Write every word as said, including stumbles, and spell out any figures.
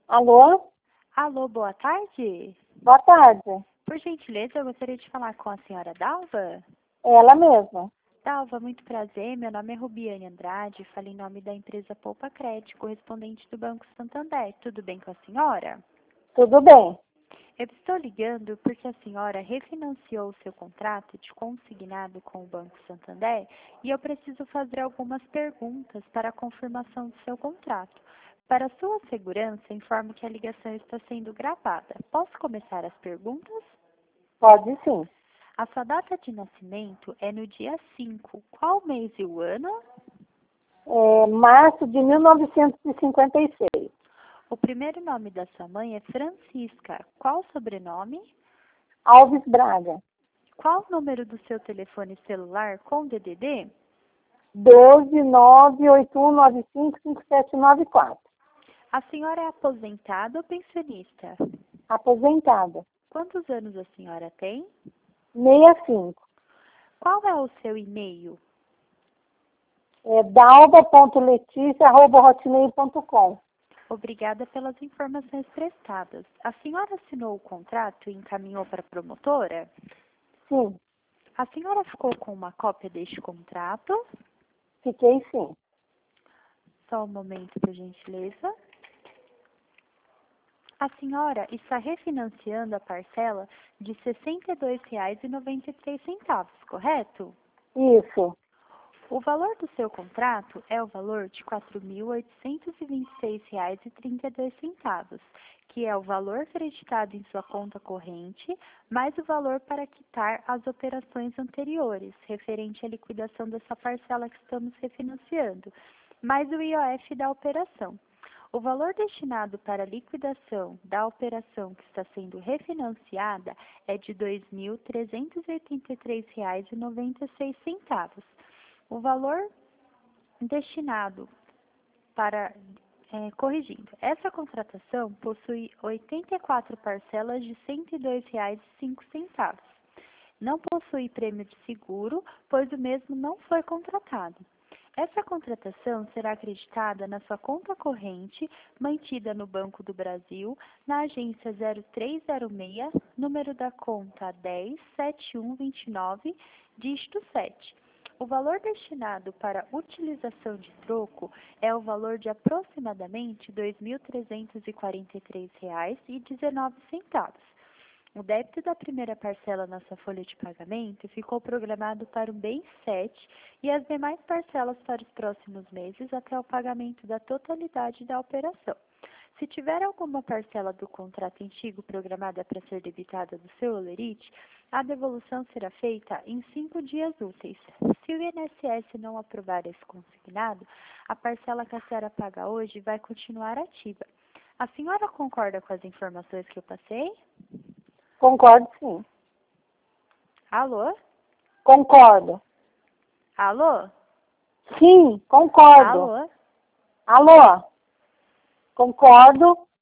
Alô? Alô, boa tarde. Boa tarde. Por gentileza, eu gostaria de falar com a senhora Dalva. Ela mesma. Dalva, muito prazer. Meu nome é Rubiane Andrade. Falo em nome da empresa Poupa Crédito, correspondente do Banco Santander. Tudo bem com a senhora? Tudo bem. Eu estou ligando porque a senhora refinanciou o seu contrato de consignado com o Banco Santander e eu preciso fazer algumas perguntas para a confirmação do seu contrato. Para sua segurança, informo que a ligação está sendo gravada. Posso começar as perguntas? Pode sim. A sua data de nascimento é no dia cinco. Qual mês e o ano? É março de mil novecentos e cinquenta e seis. O primeiro nome da sua mãe é Francisca. Qual o sobrenome? Alves Braga. Qual o número do seu telefone celular com D D D? doze nove oito um nove cinco cinco sete nove quatro. A senhora é aposentada ou pensionista? Aposentada. Quantos anos a senhora tem? sessenta e cinco. Qual é o seu e-mail? É dalva ponto leticia arroba hotmail ponto com. Obrigada pelas informações prestadas. A senhora assinou o contrato e encaminhou para a promotora? Sim. A senhora ficou com uma cópia deste contrato? Fiquei sim. Só um momento, por gentileza. A senhora está refinanciando a parcela de sessenta e dois reais e noventa e três centavos, correto? Isso. O valor do seu contrato é o valor de quatro mil oitocentos e vinte e seis reais e trinta e dois centavos, que é o valor creditado em sua conta corrente, mais o valor para quitar as operações anteriores, referente à liquidação dessa parcela que estamos refinanciando, mais o I O F da operação. O valor destinado para a liquidação da operação que está sendo refinanciada é de dois mil trezentos e oitenta e três reais e noventa e seis centavos. O valor destinado para, é, corrigindo, essa contratação possui oitenta e quatro parcelas de cento e dois reais e cinco centavos. Não possui prêmio de seguro, pois o mesmo não foi contratado. Essa contratação será acreditada na sua conta corrente, mantida no Banco do Brasil, na agência zero três zero seis, número da conta dez sete um vinte e nove, dígito sete. O valor destinado para utilização de troco é o valor de aproximadamente dois mil trezentos e quarenta e três reais e dezenove centavos. O débito da primeira parcela na sua folha de pagamento ficou programado para o mês sete e as demais parcelas para os próximos meses até o pagamento da totalidade da operação. Se tiver alguma parcela do contrato antigo programada para ser debitada do seu holerite, a devolução será feita em cinco dias úteis. Se o I N S S não aprovar esse consignado, a parcela que a senhora paga hoje vai continuar ativa. A senhora concorda com as informações que eu passei? Concordo sim. Alô? Concordo. Alô? Sim, concordo. Alô? Alô? Concordo.